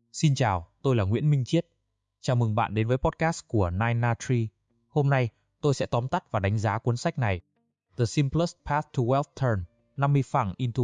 Xin chào, tôi là Nguyễn Minh Chiết. Chào mừng bạn đến với podcast của Nine Tree. Hôm nay, tôi sẽ tóm tắt và đánh giá cuốn sách này. The Simplest Path to Wealth Turn 50 phẳng into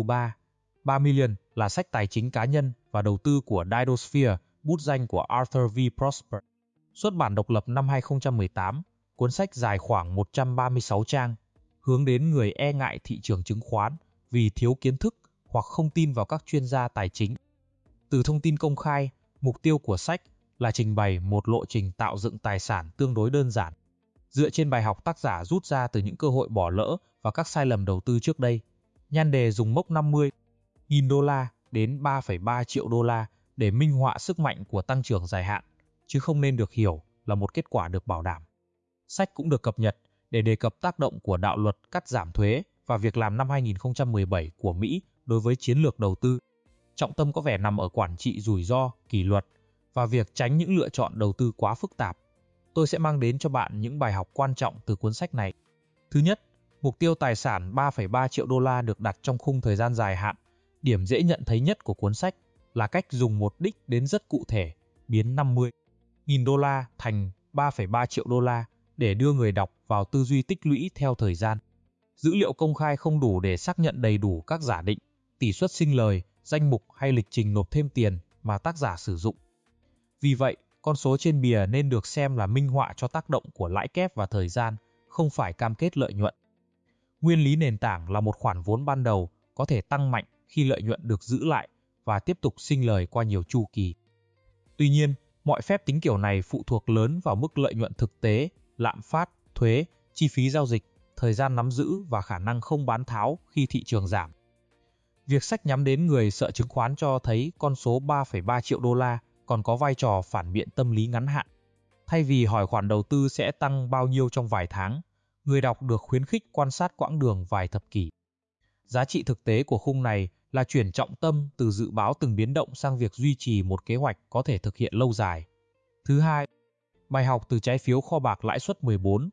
3 million là sách tài chính cá nhân và đầu tư của Didosphere, bút danh của Arthur V. Prosper. Xuất bản độc lập năm 2018, cuốn sách dài khoảng 136 trang, hướng đến người e ngại thị trường chứng khoán vì thiếu kiến thức hoặc không tin vào các chuyên gia tài chính. Từ thông tin công khai, mục tiêu của sách là trình bày một lộ trình tạo dựng tài sản tương đối đơn giản. Dựa trên bài học tác giả rút ra từ những cơ hội bỏ lỡ và các sai lầm đầu tư trước đây, nhan đề dùng mốc 50.000 đô la đến 3,3 triệu đô la để minh họa sức mạnh của tăng trưởng dài hạn, chứ không nên được hiểu là một kết quả được bảo đảm. Sách cũng được cập nhật để đề cập tác động của đạo luật cắt giảm thuế và việc làm năm 2017 của Mỹ đối với chiến lược đầu tư. Trọng tâm có vẻ nằm ở quản trị rủi ro, kỷ luật và việc tránh những lựa chọn đầu tư quá phức tạp. Tôi sẽ mang đến cho bạn những bài học quan trọng từ cuốn sách này. Thứ nhất, mục tiêu tài sản 3,3 triệu đô la được đặt trong khung thời gian dài hạn. Điểm dễ nhận thấy nhất của cuốn sách là cách dùng một đích đến rất cụ thể, biến 50.000 đô la thành 3,3 triệu đô la để đưa người đọc vào tư duy tích lũy theo thời gian. Dữ liệu công khai không đủ để xác nhận đầy đủ các giả định, tỷ suất sinh lời, danh mục hay lịch trình nộp thêm tiền mà tác giả sử dụng. Vì vậy, con số trên bìa nên được xem là minh họa cho tác động của lãi kép và thời gian, không phải cam kết lợi nhuận. Nguyên lý nền tảng là một khoản vốn ban đầu có thể tăng mạnh khi lợi nhuận được giữ lại và tiếp tục sinh lời qua nhiều chu kỳ. Tuy nhiên, mọi phép tính kiểu này phụ thuộc lớn vào mức lợi nhuận thực tế, lạm phát, thuế, chi phí giao dịch, thời gian nắm giữ và khả năng không bán tháo khi thị trường giảm. Việc sách nhắm đến người sợ chứng khoán cho thấy con số 3,3 triệu đô la còn có vai trò phản biện tâm lý ngắn hạn. Thay vì hỏi khoản đầu tư sẽ tăng bao nhiêu trong vài tháng, người đọc được khuyến khích quan sát quãng đường vài thập kỷ. Giá trị thực tế của khung này là chuyển trọng tâm từ dự báo từng biến động sang việc duy trì một kế hoạch có thể thực hiện lâu dài. Thứ hai, bài học từ trái phiếu kho bạc lãi suất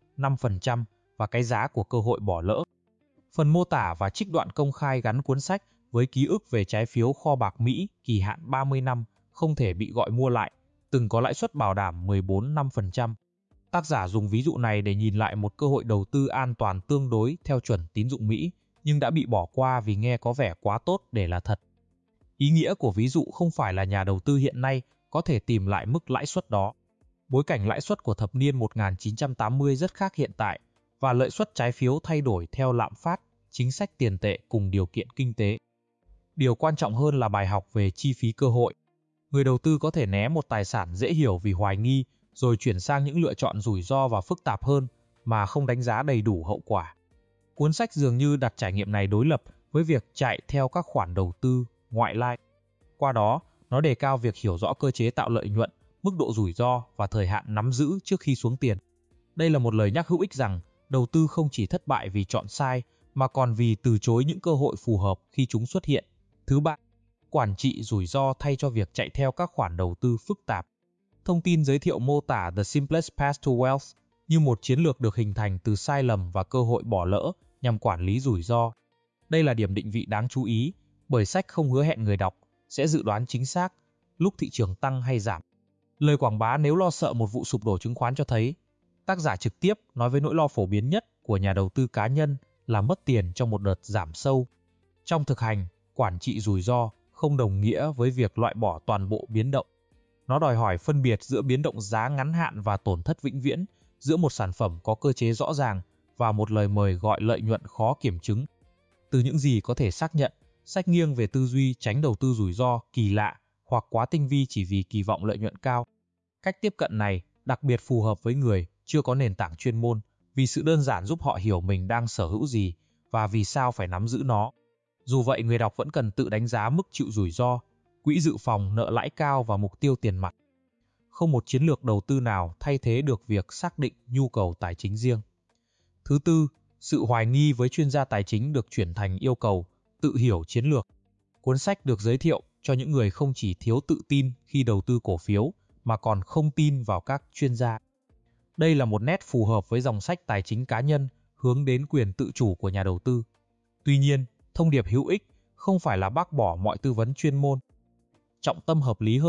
14,5% và cái giá của cơ hội bỏ lỡ. Phần mô tả và trích đoạn công khai gắn cuốn sách với ký ức về trái phiếu kho bạc Mỹ kỳ hạn 30 năm không thể bị gọi mua lại, từng có lãi suất bảo đảm 14,5%. Tác giả dùng ví dụ này để nhìn lại một cơ hội đầu tư an toàn tương đối theo chuẩn tín dụng Mỹ, nhưng đã bị bỏ qua vì nghe có vẻ quá tốt để là thật. Ý nghĩa của ví dụ không phải là nhà đầu tư hiện nay có thể tìm lại mức lãi suất đó. Bối cảnh lãi suất của thập niên 1980 rất khác hiện tại, và lợi suất trái phiếu thay đổi theo lạm phát, chính sách tiền tệ cùng điều kiện kinh tế. Điều quan trọng hơn là bài học về chi phí cơ hội. Người đầu tư có thể né một tài sản dễ hiểu vì hoài nghi, rồi chuyển sang những lựa chọn rủi ro và phức tạp hơn mà không đánh giá đầy đủ hậu quả. Cuốn sách dường như đặt trải nghiệm này đối lập với việc chạy theo các khoản đầu tư ngoại lai. Qua đó, nó đề cao việc hiểu rõ cơ chế tạo lợi nhuận, mức độ rủi ro và thời hạn nắm giữ trước khi xuống tiền. Đây là một lời nhắc hữu ích rằng đầu tư không chỉ thất bại vì chọn sai, mà còn vì từ chối những cơ hội phù hợp khi chúng xuất hiện. Thứ ba, quản trị rủi ro thay cho việc chạy theo các khoản đầu tư phức tạp. Thông tin giới thiệu mô tả The Simplest Path to Wealth như một chiến lược được hình thành từ sai lầm và cơ hội bỏ lỡ nhằm quản lý rủi ro. Đây là điểm định vị đáng chú ý, bởi sách không hứa hẹn người đọc sẽ dự đoán chính xác lúc thị trường tăng hay giảm. Lời quảng bá nếu lo sợ một vụ sụp đổ chứng khoán cho thấy, tác giả trực tiếp nói với nỗi lo phổ biến nhất của nhà đầu tư cá nhân là mất tiền trong một đợt giảm sâu. Trong thực hành, quản trị rủi ro không đồng nghĩa với việc loại bỏ toàn bộ biến động. Nó đòi hỏi phân biệt giữa biến động giá ngắn hạn và tổn thất vĩnh viễn, giữa một sản phẩm có cơ chế rõ ràng và một lời mời gọi lợi nhuận khó kiểm chứng. Từ những gì có thể xác nhận, sách nghiêng về tư duy tránh đầu tư rủi ro, kỳ lạ hoặc quá tinh vi chỉ vì kỳ vọng lợi nhuận cao. Cách tiếp cận này đặc biệt phù hợp với người chưa có nền tảng chuyên môn, vì sự đơn giản giúp họ hiểu mình đang sở hữu gì và vì sao phải nắm giữ nó. Dù vậy, người đọc vẫn cần tự đánh giá mức chịu rủi ro, quỹ dự phòng, nợ lãi cao và mục tiêu tiền mặt. Không một chiến lược đầu tư nào thay thế được việc xác định nhu cầu tài chính riêng. Thứ tư, sự hoài nghi với chuyên gia tài chính được chuyển thành yêu cầu tự hiểu chiến lược. Cuốn sách được giới thiệu cho những người không chỉ thiếu tự tin khi đầu tư cổ phiếu, mà còn không tin vào các chuyên gia. Đây là một nét phù hợp với dòng sách tài chính cá nhân hướng đến quyền tự chủ của nhà đầu tư. Tuy nhiên, thông điệp hữu ích không phải là bác bỏ mọi tư vấn chuyên môn. Trọng tâm hợp lý hơn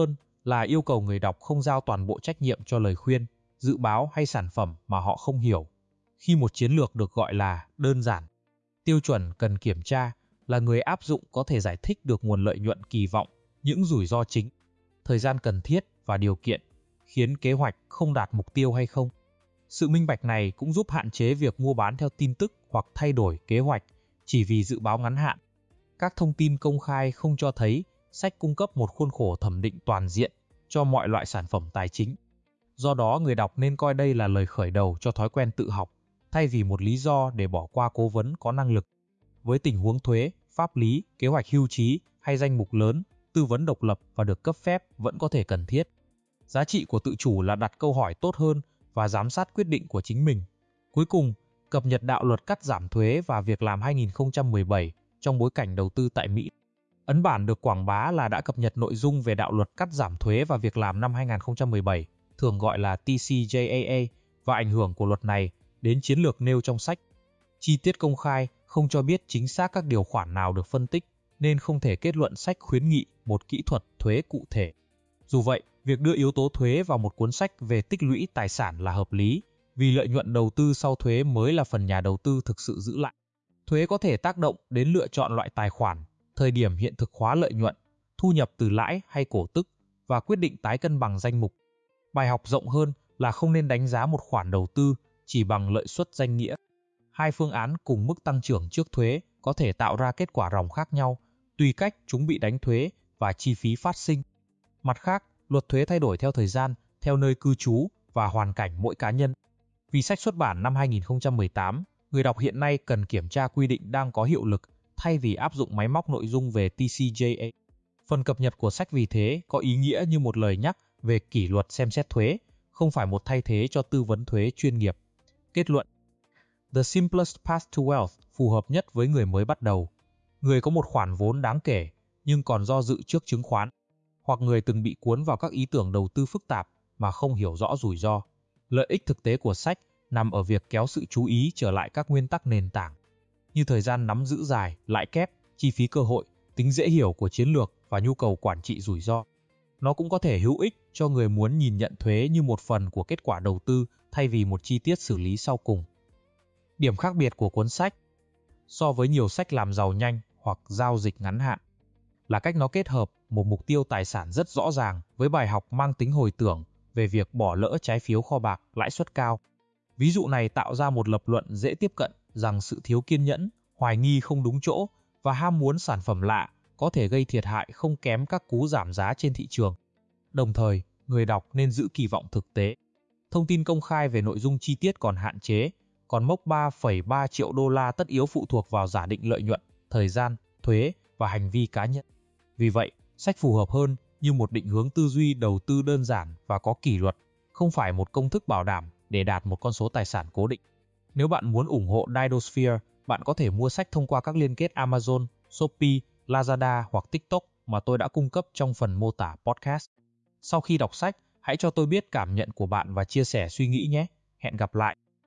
là yêu cầu người đọc không giao toàn bộ trách nhiệm cho lời khuyên, dự báo hay sản phẩm mà họ không hiểu. Khi một chiến lược được gọi là đơn giản, tiêu chuẩn cần kiểm tra là người áp dụng có thể giải thích được nguồn lợi nhuận kỳ vọng, những rủi ro chính, thời gian cần thiết và điều kiện khiến kế hoạch không đạt mục tiêu hay không. Sự minh bạch này cũng giúp hạn chế việc mua bán theo tin tức hoặc thay đổi kế hoạch chỉ vì dự báo ngắn hạn. Các thông tin công khai không cho thấy sách cung cấp một khuôn khổ thẩm định toàn diện cho mọi loại sản phẩm tài chính. Do đó, người đọc nên coi đây là lời khởi đầu cho thói quen tự học, thay vì một lý do để bỏ qua cố vấn có năng lực. Với tình huống thuế, pháp lý, kế hoạch hưu trí hay danh mục lớn, tư vấn độc lập và được cấp phép vẫn có thể cần thiết. Giá trị của tự chủ là đặt câu hỏi tốt hơn và giám sát quyết định của chính mình. Cuối cùng, cập nhật đạo luật cắt giảm thuế và việc làm 2017 trong bối cảnh đầu tư tại Mỹ. Ấn bản được quảng bá là đã cập nhật nội dung về đạo luật cắt giảm thuế và việc làm năm 2017, thường gọi là TCJA, và ảnh hưởng của luật này đến chiến lược nêu trong sách. Chi tiết công khai không cho biết chính xác các điều khoản nào được phân tích, nên không thể kết luận sách khuyến nghị một kỹ thuật thuế cụ thể. Dù vậy, việc đưa yếu tố thuế vào một cuốn sách về tích lũy tài sản là hợp lý, vì lợi nhuận đầu tư sau thuế mới là phần nhà đầu tư thực sự giữ lại. Thuế có thể tác động đến lựa chọn loại tài khoản, thời điểm hiện thực hóa lợi nhuận, thu nhập từ lãi hay cổ tức, và quyết định tái cân bằng danh mục. Bài học rộng hơn là không nên đánh giá một khoản đầu tư chỉ bằng lợi suất danh nghĩa. Hai phương án cùng mức tăng trưởng trước thuế có thể tạo ra kết quả ròng khác nhau, tùy cách chúng bị đánh thuế và chi phí phát sinh. Mặt khác, luật thuế thay đổi theo thời gian, theo nơi cư trú và hoàn cảnh mỗi cá nhân. Vì sách xuất bản năm 2018, người đọc hiện nay cần kiểm tra quy định đang có hiệu lực thay vì áp dụng máy móc nội dung về TCJA. Phần cập nhật của sách vì thế có ý nghĩa như một lời nhắc về kỷ luật xem xét thuế, không phải một thay thế cho tư vấn thuế chuyên nghiệp. Kết luận: The simplest path to wealth phù hợp nhất với người mới bắt đầu. Người có một khoản vốn đáng kể nhưng còn do dự trước chứng khoán, hoặc người từng bị cuốn vào các ý tưởng đầu tư phức tạp mà không hiểu rõ rủi ro. Lợi ích thực tế của sách nằm ở việc kéo sự chú ý trở lại các nguyên tắc nền tảng, như thời gian nắm giữ dài, lãi kép, chi phí cơ hội, tính dễ hiểu của chiến lược và nhu cầu quản trị rủi ro. Nó cũng có thể hữu ích cho người muốn nhìn nhận thuế như một phần của kết quả đầu tư thay vì một chi tiết xử lý sau cùng. Điểm khác biệt của cuốn sách so với nhiều sách làm giàu nhanh hoặc giao dịch ngắn hạn là cách nó kết hợp một mục tiêu tài sản rất rõ ràng với bài học mang tính hồi tưởng về việc bỏ lỡ trái phiếu kho bạc lãi suất cao. Ví dụ này tạo ra một lập luận dễ tiếp cận rằng sự thiếu kiên nhẫn, hoài nghi không đúng chỗ và ham muốn sản phẩm lạ có thể gây thiệt hại không kém các cú giảm giá trên thị trường. Đồng thời, người đọc nên giữ kỳ vọng thực tế. Thông tin công khai về nội dung chi tiết còn hạn chế, còn mốc 3,3 triệu đô la tất yếu phụ thuộc vào giả định lợi nhuận, thời gian, thuế và hành vi cá nhân. Vì vậy, sách phù hợp hơn như một định hướng tư duy đầu tư đơn giản và có kỷ luật, không phải một công thức bảo đảm để đạt một con số tài sản cố định. Nếu bạn muốn ủng hộ Didosphere, bạn có thể mua sách thông qua các liên kết Amazon, Shopee, Lazada hoặc TikTok mà tôi đã cung cấp trong phần mô tả podcast. Sau khi đọc sách, hãy cho tôi biết cảm nhận của bạn và chia sẻ suy nghĩ nhé. Hẹn gặp lại!